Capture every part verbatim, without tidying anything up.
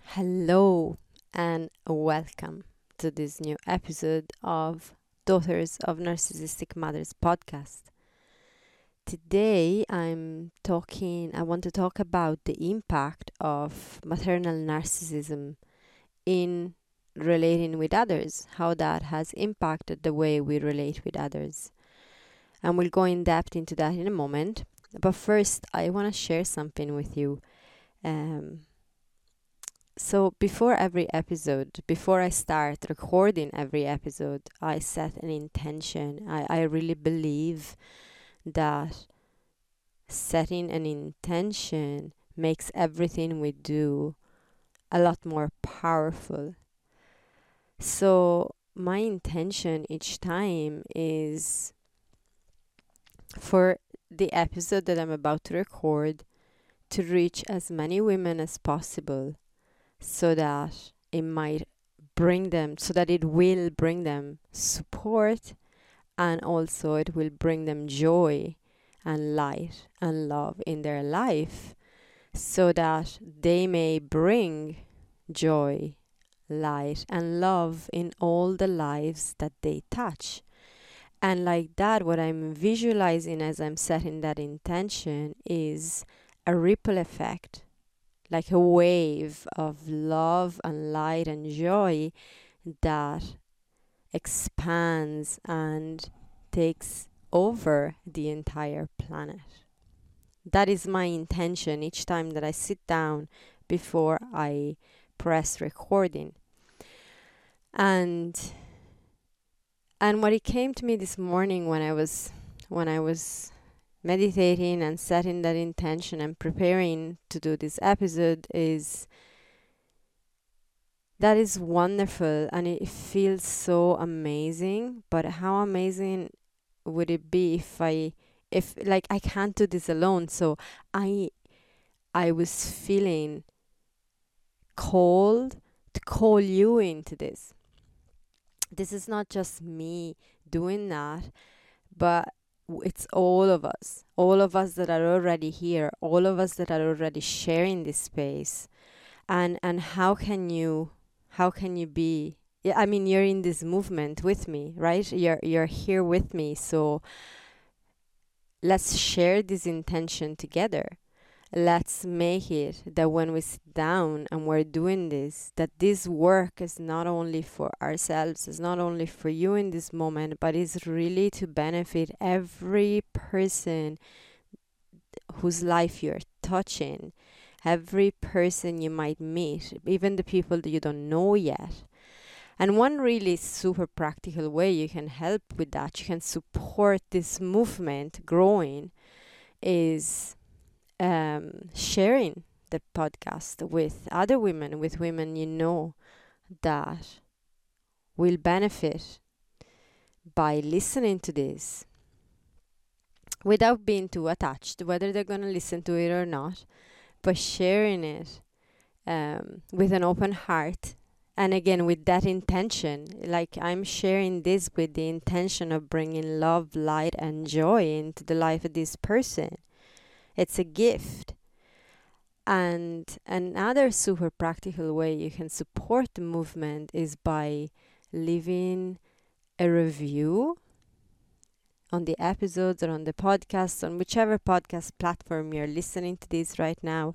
Hello and welcome to this new episode of Daughters of Narcissistic Mothers podcast. Today I'm talking, I want to talk about the impact of maternal narcissism in relating with others, how that has impacted the way we relate with others. And we'll go in depth into that in a moment. But first, I want to share something with you. Um, So before every episode, before I start recording every episode, I set an intention. I, I really believe that setting an intention makes everything we do a lot more powerful. So my intention each time is for the episode that I'm about to record to reach as many women as possible, so that it might bring them, so that it will bring them support, and also it will bring them joy and light and love in their life, so that they may bring joy, light, and love in all the lives that they touch. And like that, what I'm visualizing as I'm setting that intention is a ripple effect, like a wave of love and light and joy that expands and takes over the entire planet. That is my intention each time that I sit down before I press recording. And and what it came to me this morning when I was when I was meditating and setting that intention and preparing to do this episode is that is wonderful and it feels so amazing. But how amazing would it be if I if like I can't do this alone. So I I was feeling called to call you into this. This is not just me doing that, but it's all of us, all of us that are already here, all of us that are already sharing this space. And and how can you how can you be, yeah, I mean, you're in this movement with me, right? You're you're here with me. So let's share this intention together. Let's make it that when we sit down and we're doing this, that this work is not only for ourselves, it's not only for you in this moment, but it's really to benefit every person whose life you're touching, every person you might meet, even the people that you don't know yet. And one really super practical way you can help with that, you can support this movement growing, is um, sharing the podcast with other women, with women you know that will benefit by listening to this without being too attached, whether they're going to listen to it or not, but sharing it um, with an open heart. And again, with that intention, like I'm sharing this with the intention of bringing love, light, and joy into the life of this person. It's a gift. And another super practical way you can support the movement is by leaving a review on the episodes or on the podcast, on whichever podcast platform you're listening to this right now.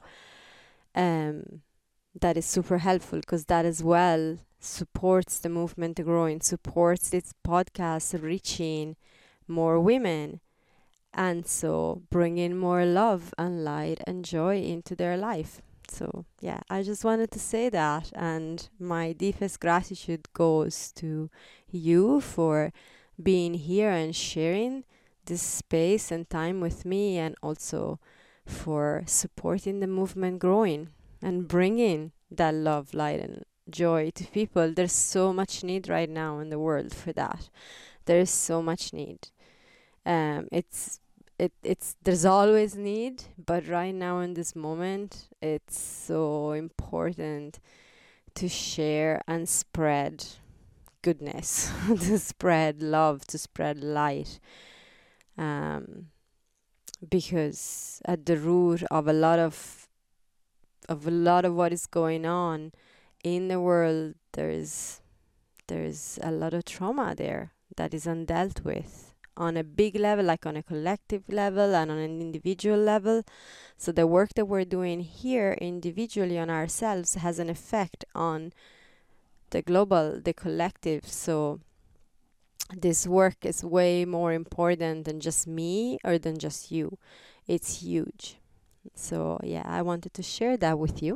Um, that is super helpful, because that as well supports the movement growing, supports this podcast reaching more women, and so bringing more love and light and joy into their life. So yeah, I just wanted to say that, and my deepest gratitude goes to you for being here and sharing this space and time with me, and also for supporting the movement growing and bringing that love, light, and joy to people. There's so much need right now in the world for that. There is so much need. Um, it's it it's there's always need, but right now in this moment, it's so important to share and spread goodness, to spread love, to spread light. Um, because at the root of a lot of of a lot of what is going on in the world. There's there's a lot of trauma there that is undealt with on a big level, like on a collective level and on an individual level. So the work that we're doing here individually on ourselves has an effect on the global, the collective. So this work is way more important than just me or than just you. It's huge. So yeah, I wanted to share that with you.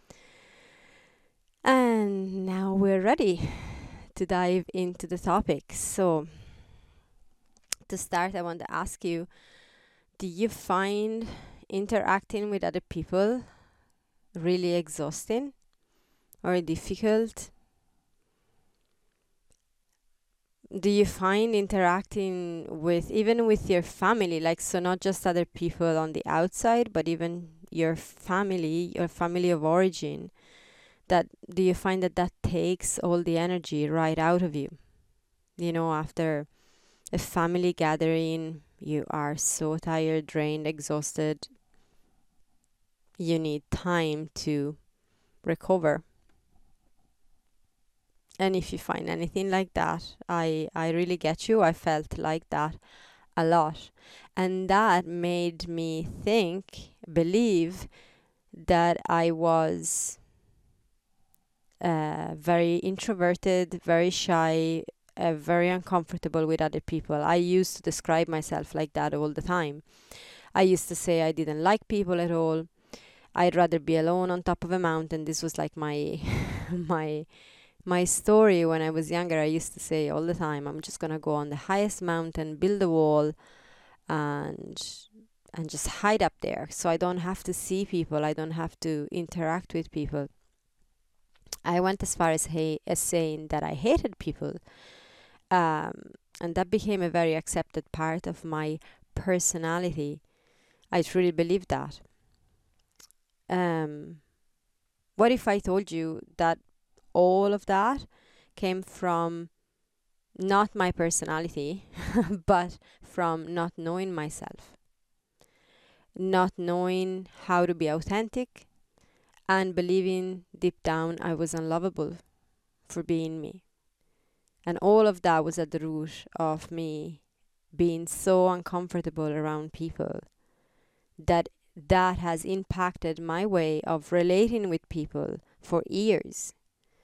And now we're ready to dive into the topic. So to start, I want to ask you, do you find interacting with other people really exhausting or difficult? Do you find interacting with, even with your family, like, so not just other people on the outside, but even your family, your family of origin, that do you find that that takes all the energy right out of you? You know, after a family gathering, you are so tired, drained, exhausted. You need time to recover. And if you find anything like that, I, I really get you. I felt like that a lot. And that made me think, believe that I was uh, very introverted, very shy, uh, very uncomfortable with other people. I used to describe myself like that all the time. I used to say I didn't like people at all. I'd rather be alone on top of a mountain. This was like my my my story when I was younger. I used to say all the time, I'm just gonna go on the highest mountain, build a wall, and and just hide up there, so I don't have to see people. I don't have to interact with people. I went as far as, ha- as saying that I hated people, um, and that became a very accepted part of my personality. I truly believe that. Um, what if I told you that all of that came from not my personality, but from not knowing myself, not knowing how to be authentic, and believing deep down I was unlovable for being me. And all of that was at the root of me being so uncomfortable around people, that that has impacted my way of relating with people for years.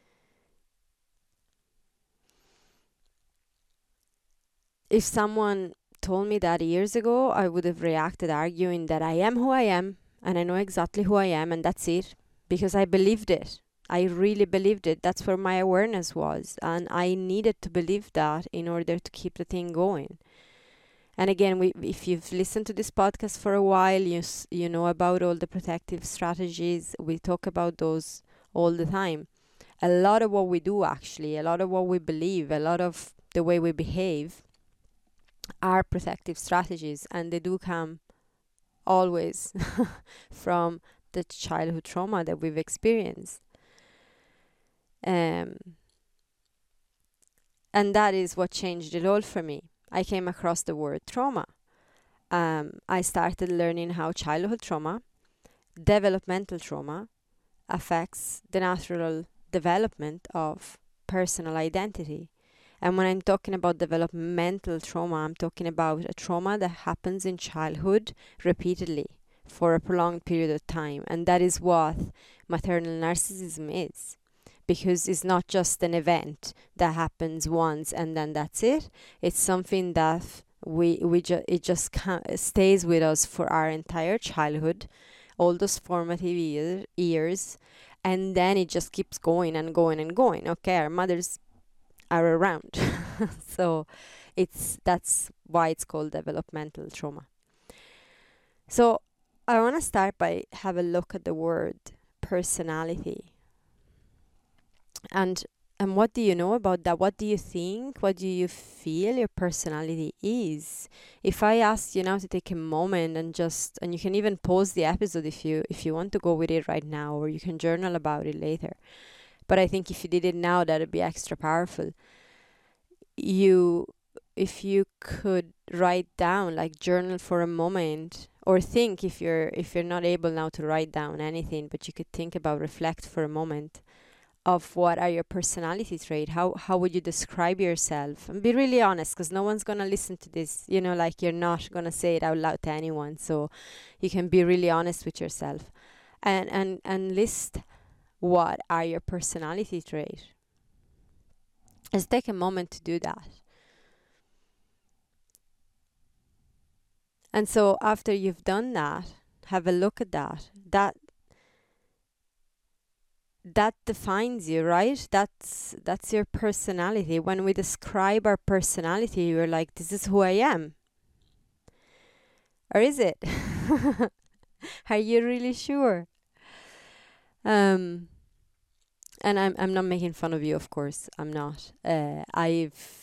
If someone told me that years ago, I would have reacted arguing that I am who I am and I know exactly who I am and that's it, because I believed it. I really believed it. That's where my awareness was, and I needed to believe that in order to keep the thing going. And again, we, if you've listened to this podcast for a while, you you know about all the protective strategies. We talk about those all the time. A lot of what we do, actually, a lot of what we believe, a lot of the way we behave are protective strategies, and they do come always from the childhood trauma that we've experienced. Um, and that is what changed it all for me. I came across the word trauma. Um, I started learning how childhood trauma, developmental trauma, affects the natural development of personal identity. And when I'm talking about developmental trauma, I'm talking about a trauma that happens in childhood repeatedly for a prolonged period of time. And that is what maternal narcissism is. Because it's not just an event that happens once and then that's it. It's something that we we ju- it just ca- stays with us for our entire childhood, all those formative year, years, and then it just keeps going and going and going. Okay, our mothers are around, so it's that's why it's called developmental trauma. So I want to start by have a look at the word personality. And and what do you know about that? What do you think? What do you feel your personality is? If I asked you now to take a moment and just, and you can even pause the episode if you if you want to go with it right now, or you can journal about it later. But I think if you did it now, that would be extra powerful. You if you could write down, like journal for a moment, or think, if you're if you're not able now to write down anything, but you could think about, reflect for a moment of what are your personality trait. How how would you describe yourself? And be really honest, because no one's gonna listen to this. You know, like you're not gonna say it out loud to anyone. So you can be really honest with yourself, and and and list what are your personality trait. Let's take a moment to do that. And so after you've done that, have a look at that. That that defines you, right? That's that's your personality. When we describe our personality, we're like, this is who I am. Or is it? Are you really sure? Um and I'm I'm not making fun of you, of course. I'm not. Uh, I've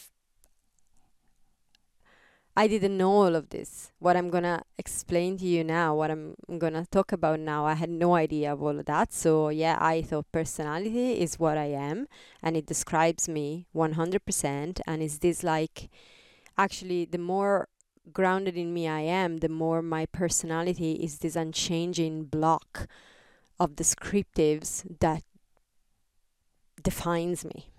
I didn't know all of this. What I'm gonna explain to you now, what I'm gonna talk about now, I had no idea of all of that. So yeah, I thought personality is what I am, and it describes me one hundred percent. And is this like, actually, the more grounded in me I am, the more my personality is this unchanging block of descriptives that defines me.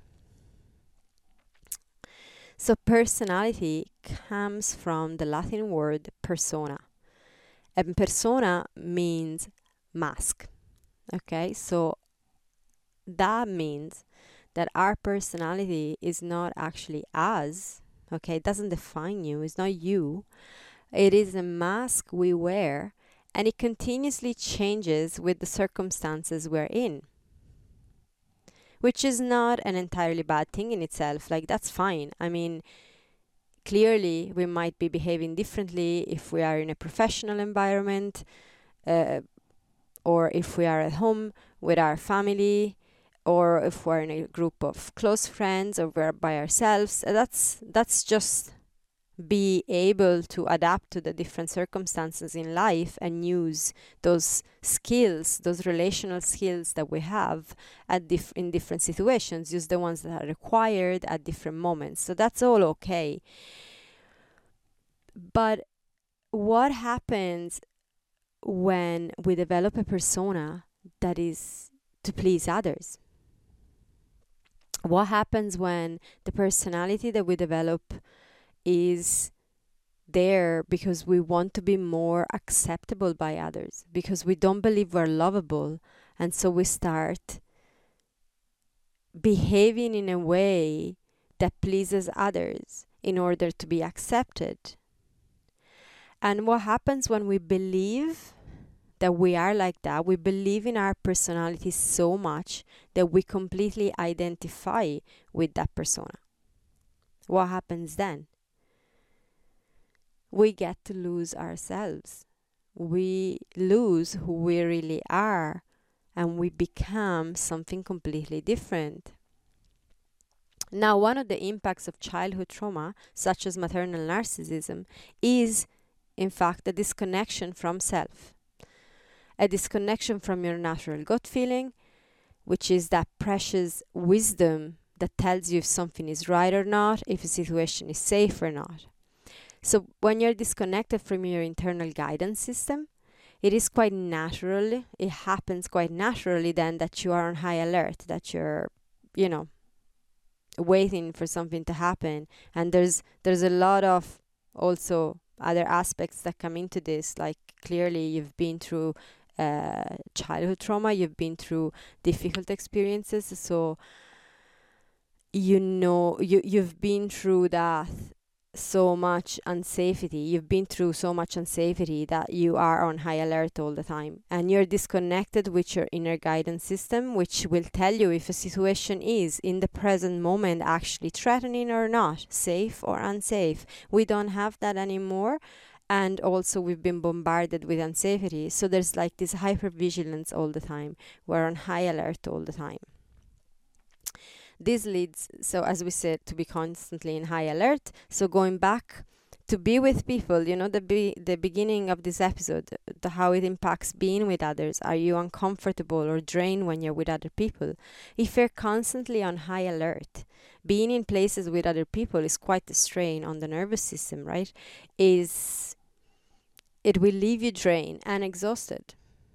So personality comes from the Latin word persona. And persona means mask. Okay, so that means that our personality is not actually us. Okay, it doesn't define you, it's not you. It is a mask we wear, and it continuously changes with the circumstances we're in. Which is not an entirely bad thing in itself. Like, that's fine. I mean, clearly we might be behaving differently if we are in a professional environment, uh, or if we are at home with our family, or if we're in a group of close friends, or we're by ourselves. That's that's just be able to adapt to the different circumstances in life and use those skills, those relational skills that we have at dif- in different situations, use the ones that are required at different moments. So that's all okay. But what happens when we develop a persona that is to please others? What happens when the personality that we develop is there because we want to be more acceptable by others, because we don't believe we're lovable, and so we start behaving in a way that pleases others in order to be accepted? And what happens when we believe that we are like that? We believe in our personality so much that we completely identify with that persona. What happens then? We get to lose ourselves. We lose who we really are, and we become something completely different. Now, one of the impacts of childhood trauma, such as maternal narcissism, is, in fact, a disconnection from self. A disconnection from your natural gut feeling, which is that precious wisdom that tells you if something is right or not, if a situation is safe or not. So when you're disconnected from your internal guidance system, it is quite natural, it happens quite naturally then that you are on high alert, that you're, you know, waiting for something to happen. And there's there's a lot of also other aspects that come into this, like clearly you've been through uh, childhood trauma, you've been through difficult experiences, so you know, you, you've been through that so much unsafety. You've been through so much unsafety that you are on high alert all the time, and you're disconnected with your inner guidance system, which will tell you if a situation is in the present moment actually threatening or not, safe or unsafe. We don't have that anymore, and also we've been bombarded with unsafety, so there's like this hypervigilance all the time. We're on high alert all the time. This leads, so as we said, to be constantly in high alert. So going back to be with people, you know, the be- the beginning of this episode, the how it impacts being with others. Are you uncomfortable or drained when you're with other people? If you're constantly on high alert, being in places with other people is quite a strain on the nervous system, right? Is it will leave you drained and exhausted.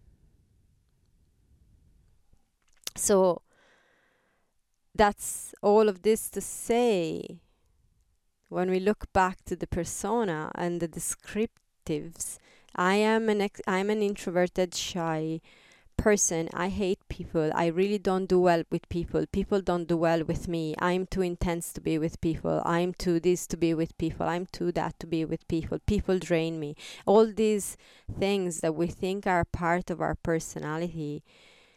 So that's all of this to say, when we look back to the persona and the descriptives, I am an ex- I'm an introverted, shy person. I hate people. I really don't do well with people. People don't do well with me. I'm too intense to be with people. I'm too this to be with people. I'm too that to be with people. People drain me. All these things that we think are part of our personality,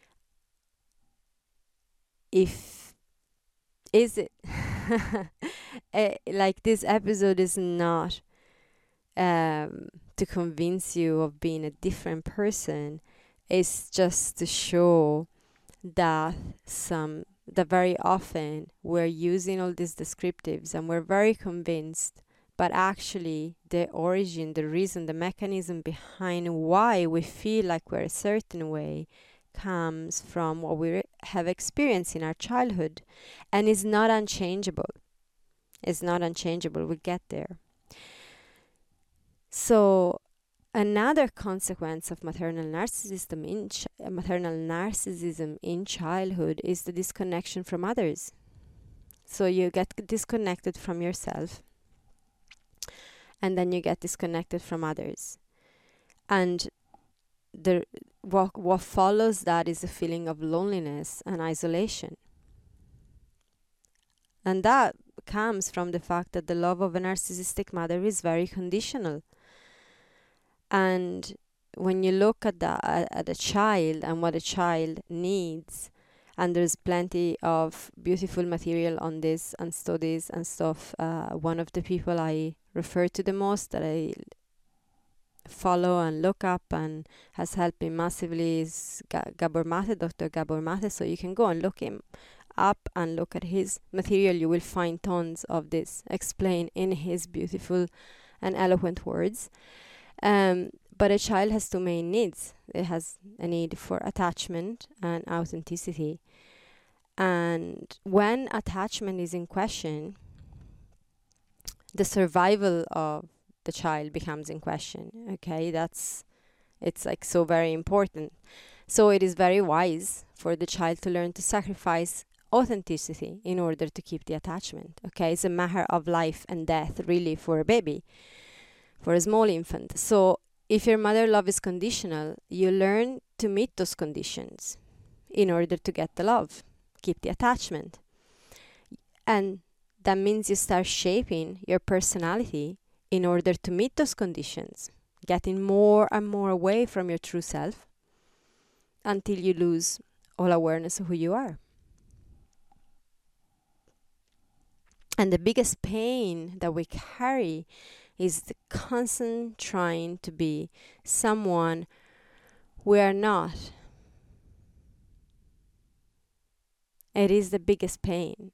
if is it uh, like this episode is not um, to convince you of being a different person. It's just to show that some that very often we're using all these descriptives and we're very convinced, but actually the origin, the reason, the mechanism behind why we feel like we're a certain way comes from what we have experienced in our childhood, and is not unchangeable. It's not unchangeable. We'll get there. So another consequence of maternal narcissism in ch- maternal narcissism in childhood is the disconnection from others. So you get disconnected from yourself, and then you get disconnected from others, and the what what follows that is a feeling of loneliness and isolation, and that comes from the fact that the love of a narcissistic mother is very conditional. And when you look at the at a child and what a child needs, and there's plenty of beautiful material on this and studies and stuff. Uh, one of the people I refer to the most, that I follow and look up and has helped me massively, is Ga- Gabor Mate, Doctor Gabor Mate. So you can go and look him up and look at his material. You will find tons of this explained in his beautiful and eloquent words. Um, but a child has two main needs. It has a need for attachment and authenticity. And when attachment is in question, the survival of the child becomes in question. Okay, that's it's like so very important. So it is very wise for the child to learn to sacrifice authenticity in order to keep the attachment. Okay, it's a matter of life and death, really, for a baby, for a small infant. So if your mother love is conditional, you learn to meet those conditions in order to get the love, keep the attachment. And that means you start shaping your personality in order to meet those conditions, getting more and more away from your true self until you lose all awareness of who you are. And the biggest pain that we carry is the constant trying to be someone we are not. It is the biggest pain.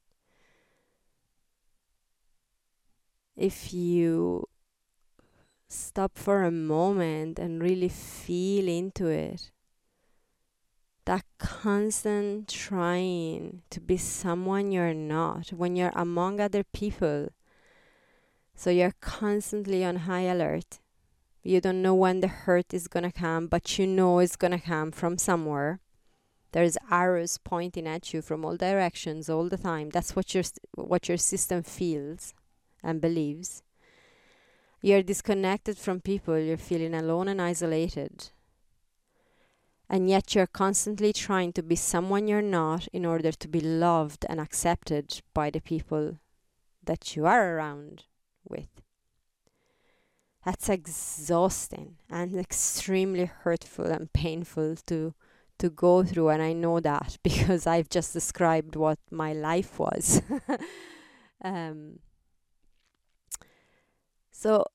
If you stop for a moment and really feel into it, that constant trying to be someone you're not when you're among other people. So you're constantly on high alert. You don't know when the hurt is gonna come, but you know it's gonna come from somewhere. There's arrows pointing at you from all directions all the time. That's what your what your system feels and believes. You're disconnected from people. You're feeling alone and isolated. And yet you're constantly trying to be someone you're not in order to be loved and accepted by the people that you are around with. That's exhausting and extremely hurtful and painful to to go through, and I know that because I've just described what my life was. um, so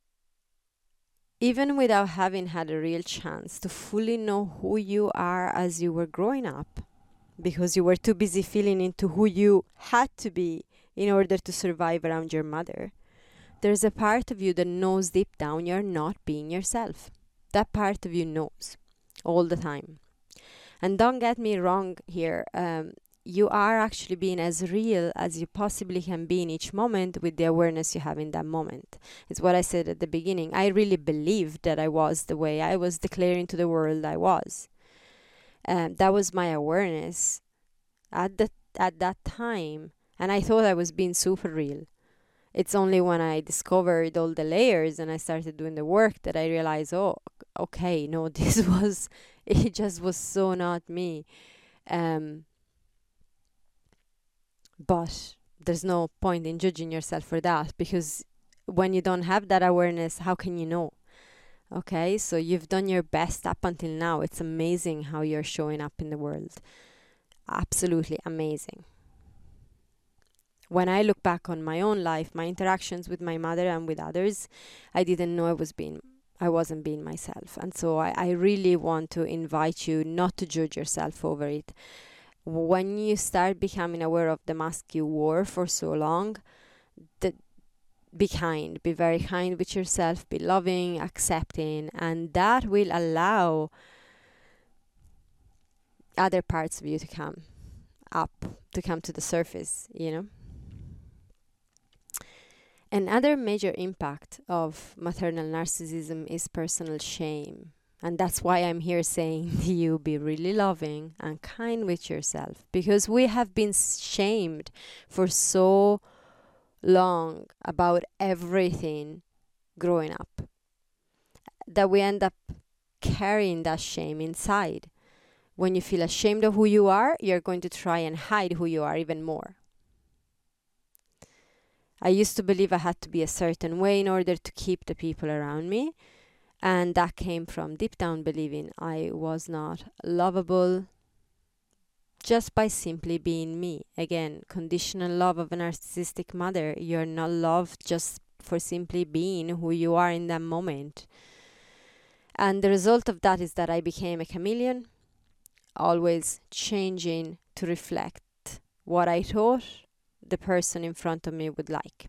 even without having had a real chance to fully know who you are as you were growing up, because you were too busy feeling into who you had to be in order to survive around your mother, there's a part of you that knows deep down you're not being yourself. That part of you knows all the time. And don't get me wrong here. Um, you are actually being as real as you possibly can be in each moment with the awareness you have in that moment. It's what I said at the beginning. I really believed that I was the way I was declaring to the world I was. Um, that was my awareness at the at that time, and I thought I was being super real. It's only when I discovered all the layers and I started doing the work that I realized, oh, okay, no, this was, it just was so not me. Um, but there's no point in judging yourself for that, because when you don't have that awareness, how can you know? Okay, so you've done your best up until now. It's amazing how you're showing up in the world. Absolutely amazing. When I look back on my own life, my interactions with my mother and with others, I didn't know I was being, I wasn't being myself. And so I, I really want to invite you not to judge yourself over it. When you start becoming aware of the mask you wore for so long, the, be kind, be very kind with yourself, be loving, accepting, and that will allow other parts of you to come up, to come to the surface, you know. Another major impact of maternal narcissism is personal shame. And that's why I'm here saying to you, be really loving and kind with yourself. Because we have been shamed for so long about everything growing up, that we end up carrying that shame inside. When you feel ashamed of who you are, you're going to try and hide who you are even more. I used to believe I had to be a certain way in order to keep the people around me. And that came from deep down believing I was not lovable just by simply being me. Again, conditional love of a narcissistic mother. You're not loved just for simply being who you are in that moment. And the result of that is that I became a chameleon, always changing to reflect what I thought the person in front of me would like.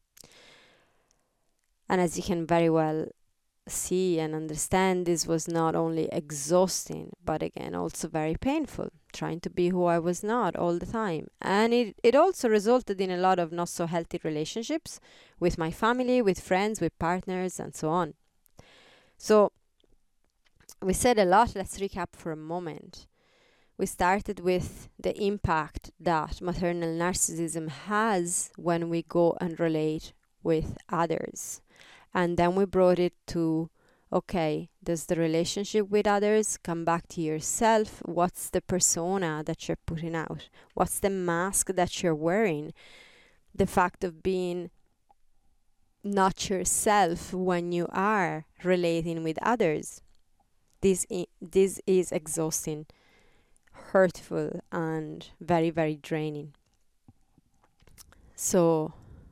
And as you can very well see and understand, this was not only exhausting, but again also very painful, trying to be who I was not all the time. And it, it also resulted in a lot of not so healthy relationships with my family, with friends, with partners, and so on. So we said a lot. Let's recap for a moment. We started with the impact that maternal narcissism has when we go and relate with others. And then we brought it to, okay, does the relationship with others come back to yourself? What's the persona that you're putting out? What's the mask that you're wearing? The fact of being not yourself when you are relating with others. This I- this is exhausting, hurtful, and very, very draining. So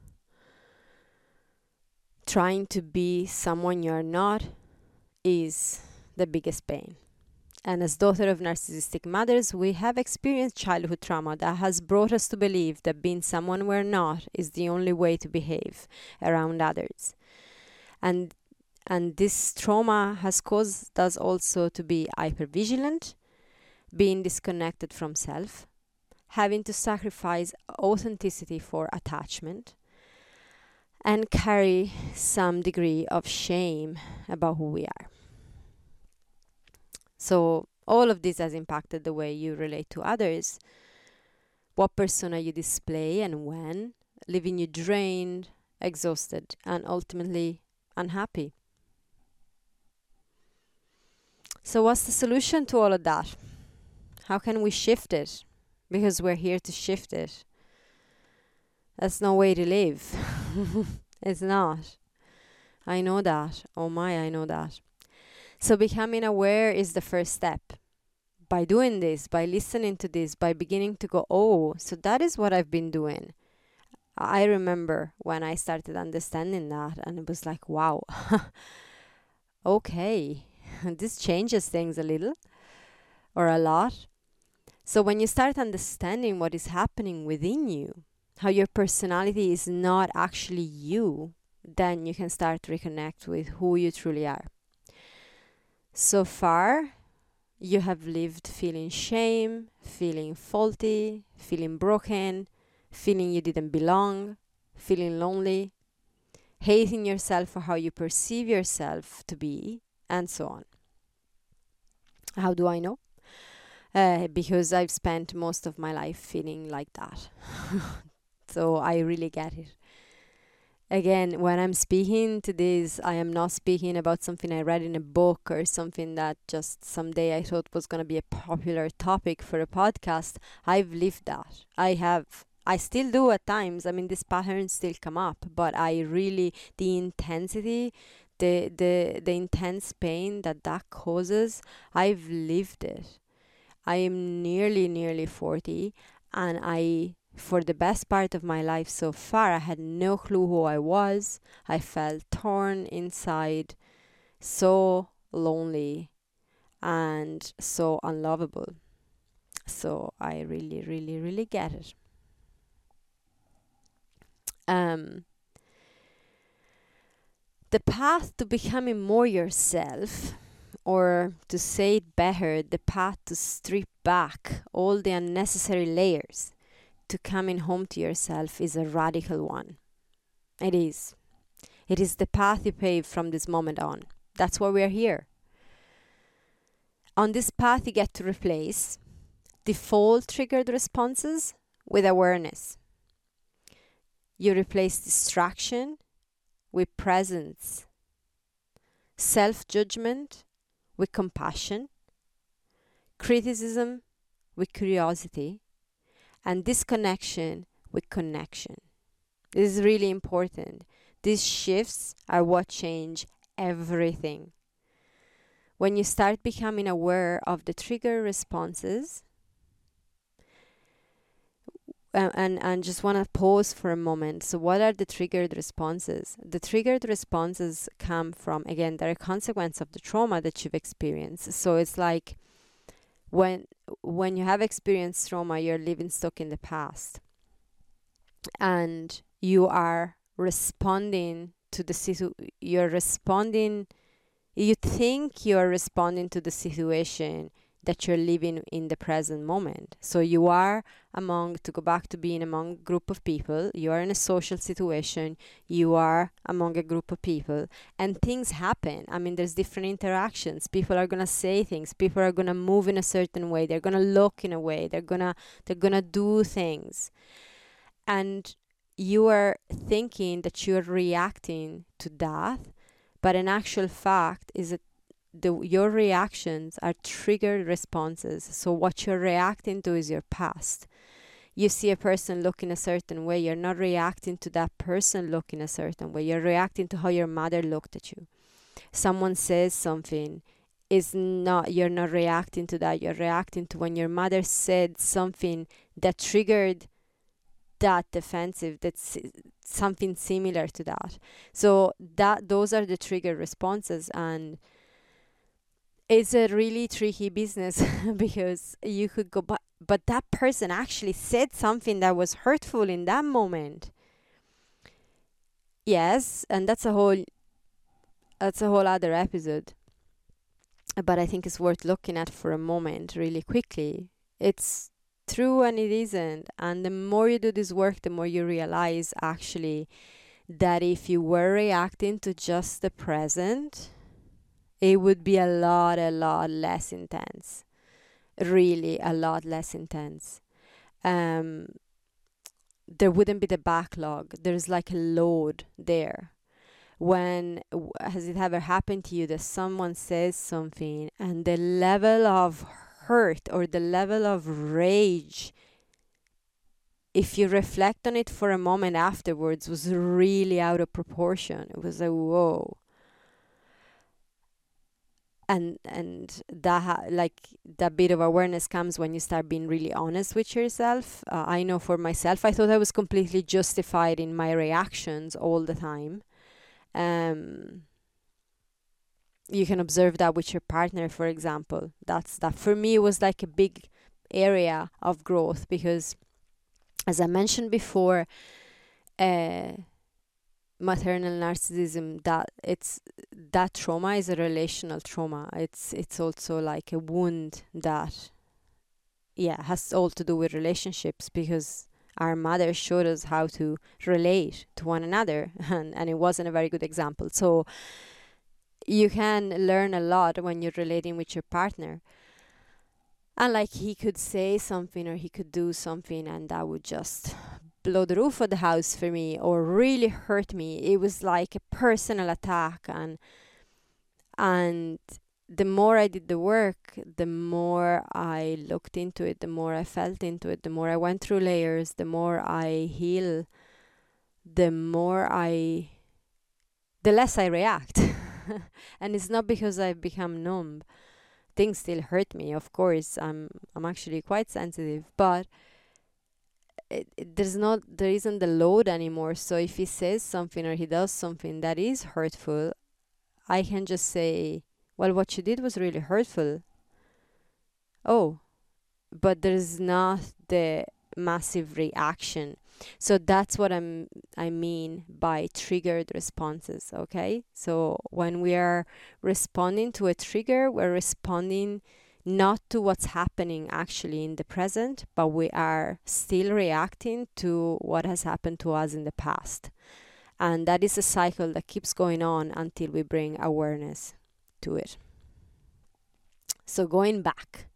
trying to be someone you're not is the biggest pain. And as daughter of narcissistic mothers, we have experienced childhood trauma that has brought us to believe that being someone we're not is the only way to behave around others. And and this trauma has caused us also to be hypervigilant, being disconnected from self, having to sacrifice authenticity for attachment, and carry some degree of shame about who we are. So all of this has impacted the way you relate to others, what persona you display and when, leaving you drained, exhausted, and ultimately unhappy. So what's the solution to all of that? How can we shift it? Because we're here to shift it. That's no way to live. It's not. I know that. Oh my, I know that. So becoming aware is the first step. By doing this, by listening to this, by beginning to go, oh, so that is what I've been doing. I remember when I started understanding that, and it was like, wow, okay, this changes things a little or a lot. So when you start understanding what is happening within you, how your personality is not actually you, then you can start to reconnect with who you truly are. So far, you have lived feeling shame, feeling faulty, feeling broken, feeling you didn't belong, feeling lonely, hating yourself for how you perceive yourself to be, and so on. How do I know? Uh, because I've spent most of my life feeling like that. So I really get it. Again, when I'm speaking to this, I am not speaking about something I read in a book or something that just someday I thought was going to be a popular topic for a podcast. I've lived that. I have. I still do at times. I mean, these patterns still come up, but I really, the intensity, the the the intense pain that that causes, I've lived it. I am nearly, nearly forty, and I, for the best part of my life so far, I had no clue who I was. I felt torn inside, so lonely, and so unlovable. So I really, really, really get it. Um, the path to becoming more yourself, or to say it better, the path to strip back all the unnecessary layers to coming home to yourself, is a radical one. It is. It is the path you pave from this moment on. That's why we're here. On this path, you get to replace default triggered responses with awareness. You replace distraction with presence, self-judgment with compassion, criticism with curiosity, and disconnection with connection. This is really important. These shifts are what change everything. When you start becoming aware of the trigger responses, uh, and, and just want to pause for a moment. So what are the triggered responses? The triggered responses come from, again, they're a consequence of the trauma that you've experienced. So it's like when when you have experienced trauma, you're living stuck in the past. And you are responding to the situ- you're responding you think you're responding to the situation that you're living in the present moment. So you are among, to go back to being among a group of people, you are in a social situation, you are among a group of people, and things happen. I mean, there's different interactions. People are gonna say things, people are gonna move in a certain way, they're gonna look in a way, they're gonna they're gonna do things. And you are thinking that you're reacting to that, but in actual fact is that the, your reactions are triggered responses. So what you're reacting to is your past. You see a person looking a certain way, you're not reacting to that person looking a certain way, you're reacting to how your mother looked at you. Someone says something, is not you're not reacting to that, you're reacting to when your mother said something that triggered that defensive, that's something similar to that. So that those are the trigger responses, and it's a really tricky business because you could go, but but that person actually said something that was hurtful in that moment. Yes, and that's a whole that's a whole other episode. But I think it's worth looking at for a moment, really quickly. It's true and it isn't. And the more you do this work, the more you realize actually that if you were reacting to just the present, it would be a lot, a lot less intense. Really, a lot less intense. Um, there wouldn't be the backlog. There's like a load there. When has it ever happened to you that someone says something and the level of hurt or the level of rage, if you reflect on it for a moment afterwards, was really out of proportion? It was like, whoa. And and that ha- like that bit of awareness comes when you start being really honest with yourself. Uh, I know for myself, I thought I was completely justified in my reactions all the time. Um, you can observe that with your partner, for example. That's that for me was like a big area of growth because, as I mentioned before, uh, maternal narcissism, that it's that trauma is a relational trauma. It's it's also like a wound that, yeah, has all to do with relationships, because our mother showed us how to relate to one another, and, and it wasn't a very good example. So you can learn a lot when you're relating with your partner. And like, he could say something or he could do something, and that would just blow the roof of the house for me, or really hurt me. It was like a personal attack. And and the more I did the work, the more I looked into it, the more I felt into it, the more I went through layers, the more I heal, the more I, the less I react. And it's not because I've become numb. Things still hurt me, of course. I'm I'm actually quite sensitive, but it, it, there's not there isn't the load anymore. So if he says something or he does something that is hurtful, I can just say, well, what you did was really hurtful. Oh, but there's not the massive reaction. So that's what I'm I mean by triggered responses, okay? So when we are responding to a trigger, we're responding not to what's happening actually in the present, but we are still reacting to what has happened to us in the past. And that is a cycle that keeps going on until we bring awareness to it. So going back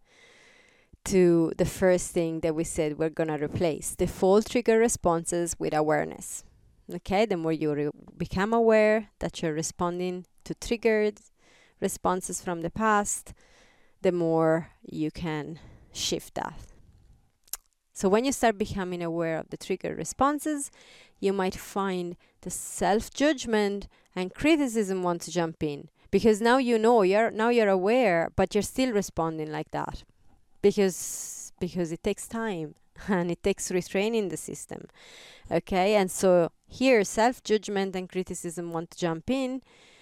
to the first thing that we said, we're going to replace default trigger responses with awareness. Okay, the more you re- become aware that you're responding to triggered responses from the past, the more you can shift that. So when you start becoming aware of the trigger responses, you might find the self-judgment and criticism want to jump in, because now you know, you're now you're aware, but you're still responding like that. Because because it takes time and it takes retraining the system. Okay, and so here self-judgment and criticism want to jump in,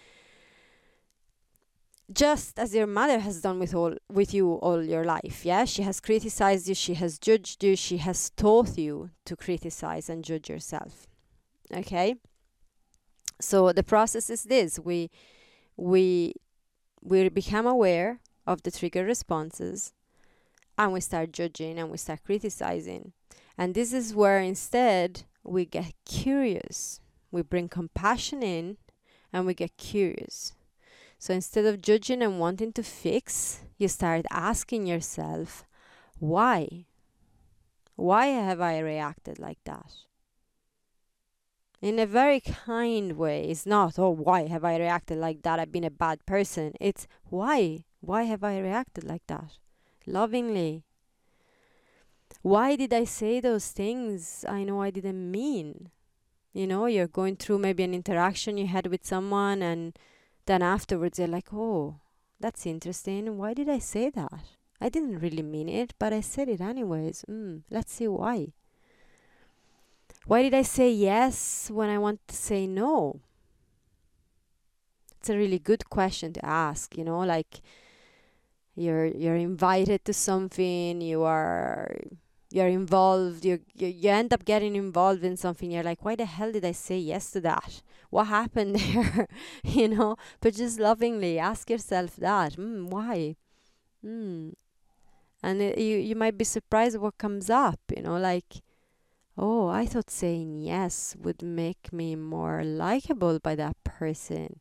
just as your mother has done with all with you all your life. Yeah, she has criticized you, she has judged you, she has taught you to criticize and judge yourself. Okay, so the process is this: we we we become aware of the trigger responses, and we start judging and we start criticizing. And this is where instead we get curious. We bring compassion in and we get curious. So instead of judging and wanting to fix, you start asking yourself, why? Why have I reacted like that? In a very kind way. It's not, oh, why have I reacted like that? I've been a bad person. It's, why? Why have I reacted like that? Lovingly. Why did I say those things I know I didn't mean? You know, you're going through maybe an interaction you had with someone, and then afterwards you're like, oh, that's interesting. Why did I say that? I didn't really mean it, but I said it anyways. Mm, let's see why. Why did I say yes when I want to say no? It's a really good question to ask, you know, like you're you're invited to something, you are you're involved, you, you you end up getting involved in something, you're like, why the hell did I say yes to that? What happened there? You know, but just lovingly ask yourself that. Mm, why? Mm. And it, you, you might be surprised what comes up, you know, like, oh, I thought saying yes would make me more likable by that person.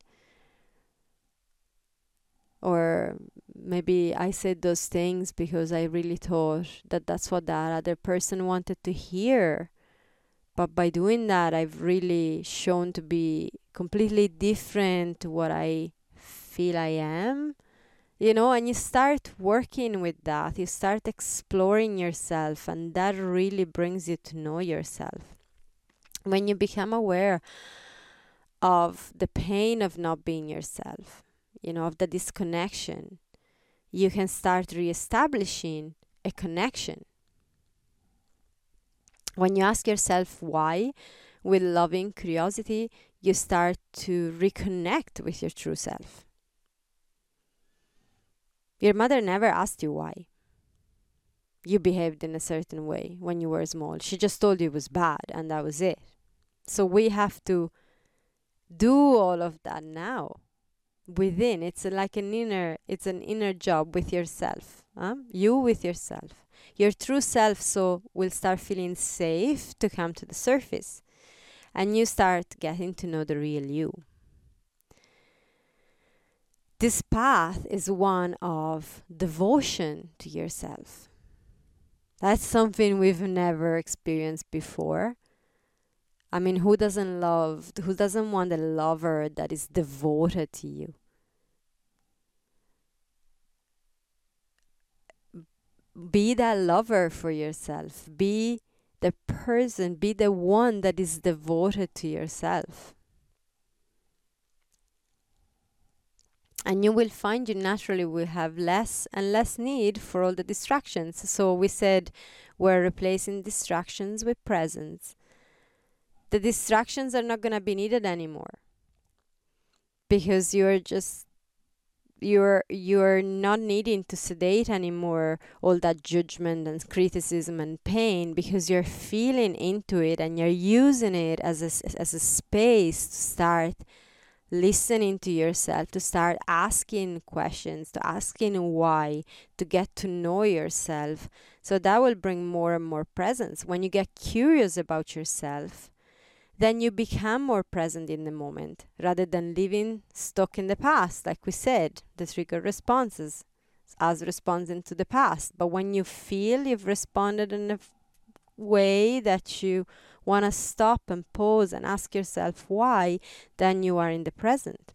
Or maybe I said those things because I really thought that that's what that other person wanted to hear. But by doing that, I've really shown to be completely different to what I feel I am. You know, and you start working with that. You start exploring yourself, and that really brings you to know yourself. When you become aware of the pain of not being yourself, you know, of the disconnection, you can start reestablishing a connection. When you ask yourself why, with loving curiosity, you start to reconnect with your true self. Your mother never asked you why you behaved in a certain way when you were small. She just told you it was bad, and that was it. So we have to Do all of that now within. It's like an inner, it's an inner job with yourself. Huh? You with yourself. Your true self so will start feeling safe to come to the surface. And you start getting to know the real you. This path is one of devotion to yourself. That's something we've never experienced before. I mean, who doesn't love, who doesn't want a lover that is devoted to you? Be that lover for yourself. Be the person, be the one that is devoted to yourself. And you will find you naturally will have less and less need for all the distractions. So we said we're replacing distractions with presence. The distractions are not going to be needed anymore because you're just you're you're not needing to sedate anymore all that judgment and criticism and pain, because you're feeling into it and you're using it as a, as a space to start listening to yourself, to start asking questions, to asking why, to get to know yourself. So that will bring more and more presence. When you get curious about yourself, then you become more present in the moment rather than living stuck in the past. Like we said, the trigger responses as responding to the past. But when you feel you've responded in a f- way that you want to stop and pause and ask yourself why, then you are in the present.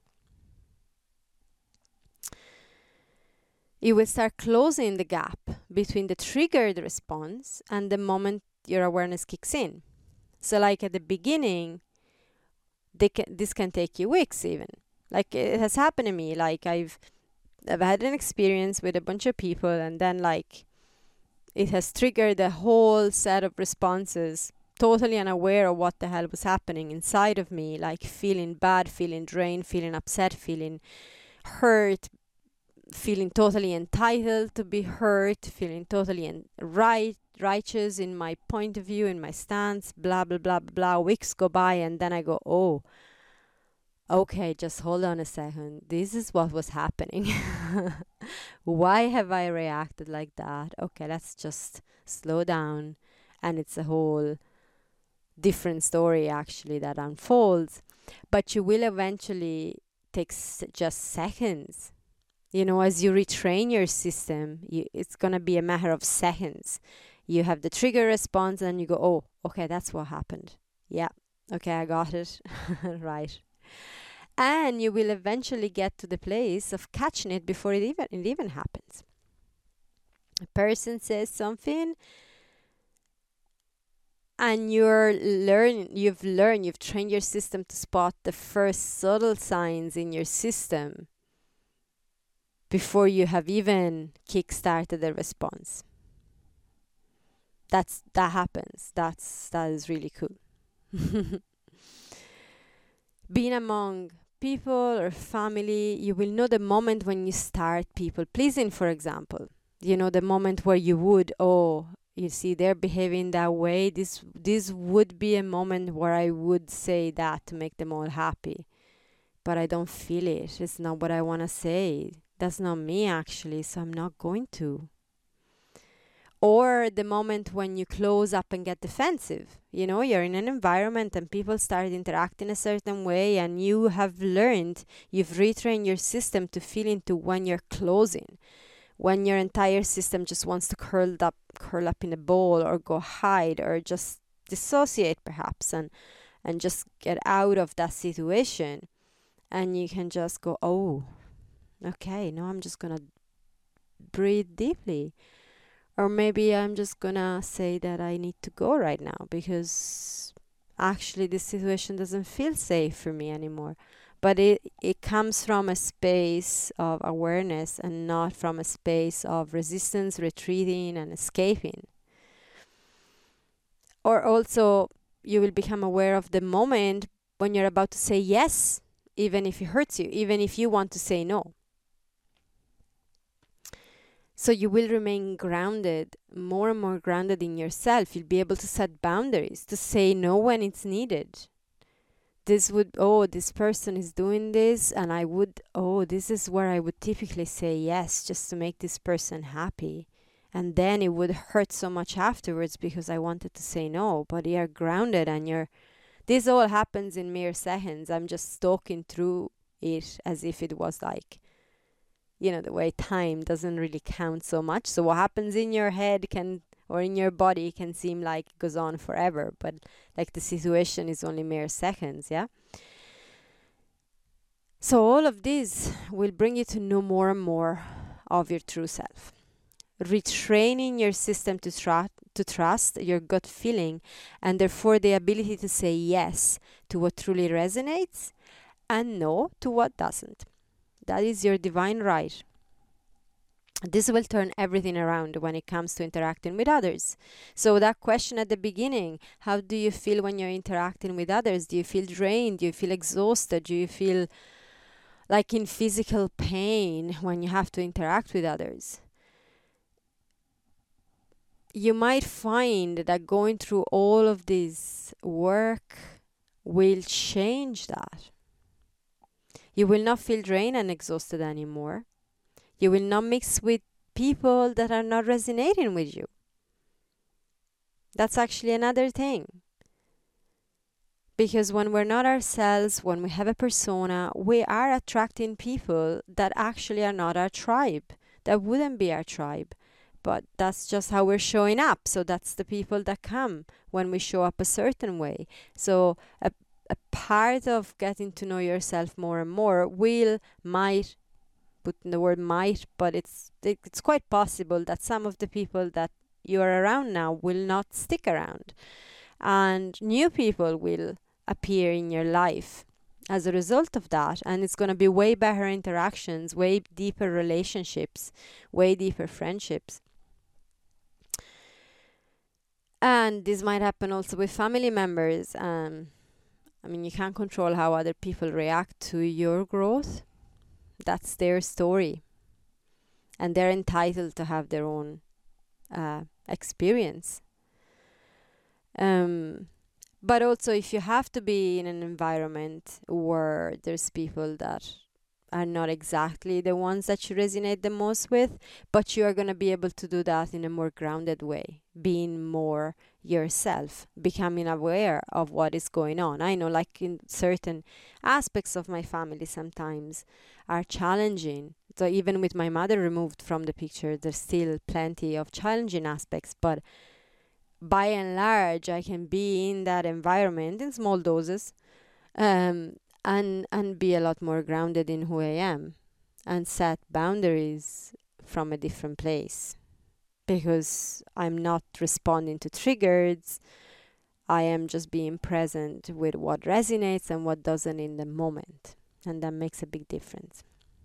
You will start closing the gap between the triggered response and the moment your awareness kicks in. So like at the beginning, they can, this can take you weeks even. Like it has happened to me. Like I've I've had an experience with a bunch of people, and then like it has triggered a whole set of responses, totally unaware of what the hell was happening inside of me, like feeling bad, feeling drained, feeling upset, feeling hurt, feeling totally entitled to be hurt, feeling totally en- right righteous in my point of view, in my stance, blah blah blah blah blah. Weeks go by and then I go, oh, okay, just hold on a second. This is what was happening. Why have I reacted like that? Okay, let's just slow down. And it's a whole different story actually that unfolds. But you will eventually take s- just seconds. You know, as you retrain your system, you, it's going to be a matter of seconds. You have the trigger response and you go, oh, okay, that's what happened. Yeah, okay, I got it. Right. And you will eventually get to the place of catching it before it even it even happens. A person says something and you're learn you've learned, you've trained your system to spot the first subtle signs in your system before you have even kick-started the response. That's that happens. That's that is really cool. Being among people or family, you will know the moment when you start people pleasing, for example. You know, the moment where you would, oh, you see they're behaving that way. This this would be a moment where I would say that to make them all happy. But I don't feel it. It's not what I want to say. That's not me actually, so I'm not going to. Or the moment when you close up and get defensive. You know, you're in an environment and people start interacting a certain way, and you have learned, you've retrained your system to feel into when you're closing, when your entire system just wants to curl up curl up in a ball or go hide or just dissociate perhaps, and and just get out of that situation. And you can just go, oh, okay, now I'm just gonna breathe deeply. Or maybe I'm just gonna say that I need to go right now because actually this situation doesn't feel safe for me anymore. But it, it comes from a space of awareness and not from a space of resistance, retreating, and escaping. Or also, you will become aware of the moment when you're about to say yes, even if it hurts you, even if you want to say no. So you will remain grounded, more and more grounded in yourself. You'll be able to set boundaries, to say no when it's needed, this would, oh, this person is doing this, and I would, oh, this is where I would typically say yes just to make this person happy. And then it would hurt so much afterwards because I wanted to say no. But you're grounded and you're, this all happens in mere seconds. I'm just stalking through it as if it was like, you know, the way time doesn't really count so much. So what happens in your head can, or in your body can seem like it goes on forever, but like the situation is only mere seconds, yeah? So all of this will bring you to know more and more of your true self. Retraining your system to, tra- to trust your gut feeling, and therefore the ability to say yes to what truly resonates and no to what doesn't. That is your divine right. This will turn everything around when it comes to interacting with others. So that question at the beginning, how do you feel when you're interacting with others? Do you feel drained? Do you feel exhausted? Do you feel like in physical pain when you have to interact with others? You might find that going through all of this work will change that. You will not feel drained and exhausted anymore. You will not mix with people that are not resonating with you. That's actually another thing. Because when we're not ourselves, when we have a persona, we are attracting people that actually are not our tribe, that wouldn't be our tribe. But that's just how we're showing up. So that's the people that come when we show up a certain way. So a, a part of getting to know yourself more and more will, might, put in the word might, but it's it's quite possible that some of the people that you are around now will not stick around. And new people will appear in your life as a result of that. And it's going to be way better interactions, way deeper relationships, way deeper friendships. And this might happen also with family members. Um, I mean, you can't control how other people react to your growth. That's their story. And they're entitled to have their own uh, experience. Um, but also, if you have to be in an environment where there's people that are not exactly the ones that you resonate the most with, but you are going to be able to do that in a more grounded way, being more yourself, becoming aware of what is going on. I know, like in certain aspects of my family sometimes are challenging. So even with my mother removed from the picture, there's still plenty of challenging aspects, but by and large, I can be in that environment in small doses, um, and and be a lot more grounded in who I am, and set boundaries from a different place, because I'm not responding to triggers. I am just being present with what resonates and what doesn't in the moment, and that makes a big difference.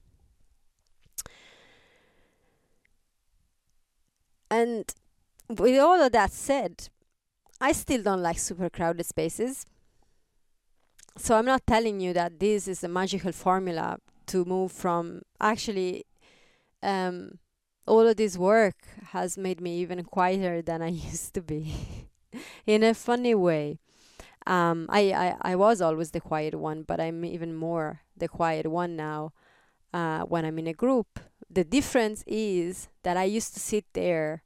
And with all of that said, I still don't like super crowded spaces. So I'm not telling you that this is a magical formula to move from. Actually, um, all of this work has made me even quieter than I used to be, in a funny way. Um, I, I, I was always the quiet one, but I'm even more the quiet one now uh, when I'm in a group. The difference is that I used to sit there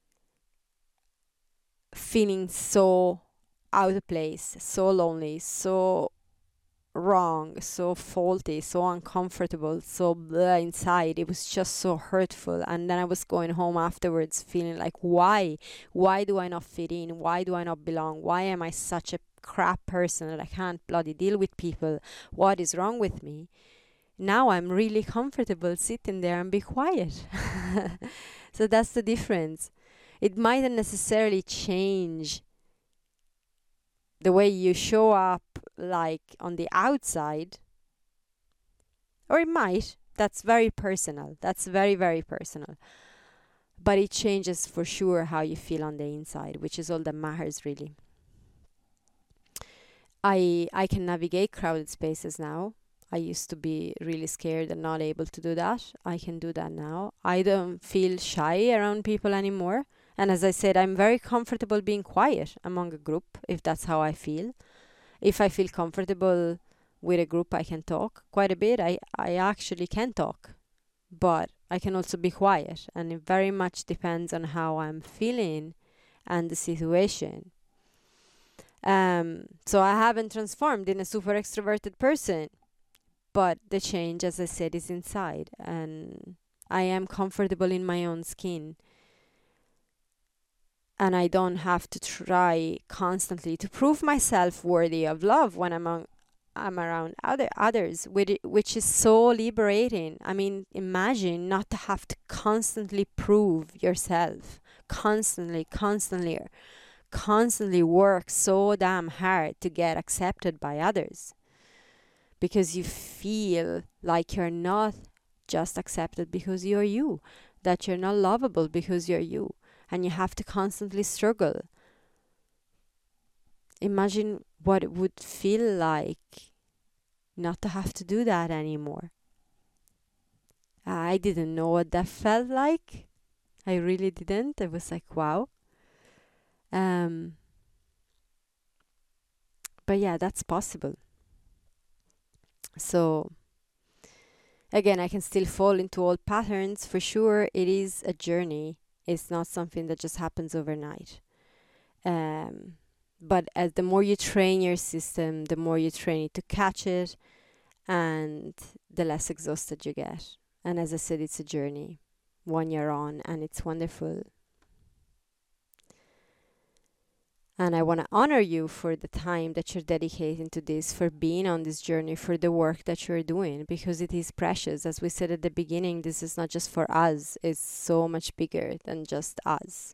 feeling so out of place, so lonely, so wrong, so faulty, so uncomfortable, so blah inside. It was just so hurtful. And then I was going home afterwards feeling like, why? Why do I not fit in? Why do I not belong? Why am I such a crap person that I can't bloody deal with people? What is wrong with me? Now I'm really comfortable sitting there and be quiet. So that's the difference. It mightn't necessarily change the way you show up, like on the outside, or it might. That's very personal. That's very, very personal. But it changes for sure how you feel on the inside, which is all that matters, really. I I can navigate crowded spaces now. I used to be really scared and not able to do that. I can do that now. I don't feel shy around people anymore. And as I said, I'm very comfortable being quiet among a group if that's how I feel. If I feel comfortable with a group, I can talk quite a bit. I, I actually can talk, but I can also be quiet. And it very much depends on how I'm feeling and the situation. Um, so I haven't transformed in a super extroverted person, but the change, as I said, is inside. And I am comfortable in my own skin. And I don't have to try constantly to prove myself worthy of love when I'm on, I'm around other others, which which is so liberating. I mean, imagine not to have to constantly prove yourself, constantly, constantly, constantly work so damn hard to get accepted by others, because you feel like you're not just accepted because you're you, that you're not lovable because you're you, and you have to constantly struggle. Imagine what it would feel like not to have to do that anymore. I didn't know what that felt like. I really didn't. I was like, wow. Um, but yeah, that's possible. So, again, I can still fall into old patterns for sure. It is a journey, it's not something that just happens overnight. Um, but as the more you train your system, the more you train it to catch it, and the less exhausted you get. And as I said, it's a journey, one you're on, and it's wonderful. And I want to honor you for the time that you're dedicating to this, for being on this journey, for the work that you're doing, because it is precious. As we said at the beginning, this is not just for us, it's so much bigger than just us.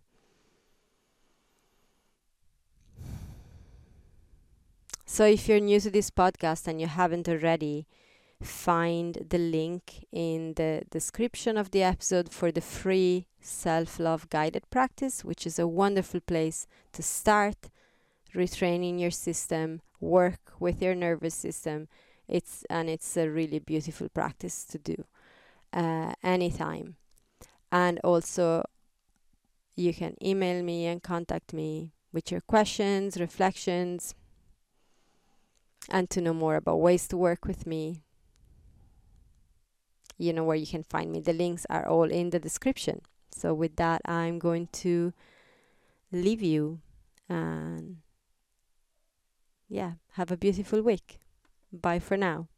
So if you're new to this podcast and you haven't already, find the link in the description of the episode for the free self-love guided practice, which is a wonderful place to start retraining your system, work with your nervous system. It's and it's a really beautiful practice to do uh, anytime. And also, you can email me and contact me with your questions, reflections, and to know more about ways to work with me. You know where you can find me. The links are all in the description. So with that, I'm going to leave you, and yeah, have a beautiful week. Bye for now.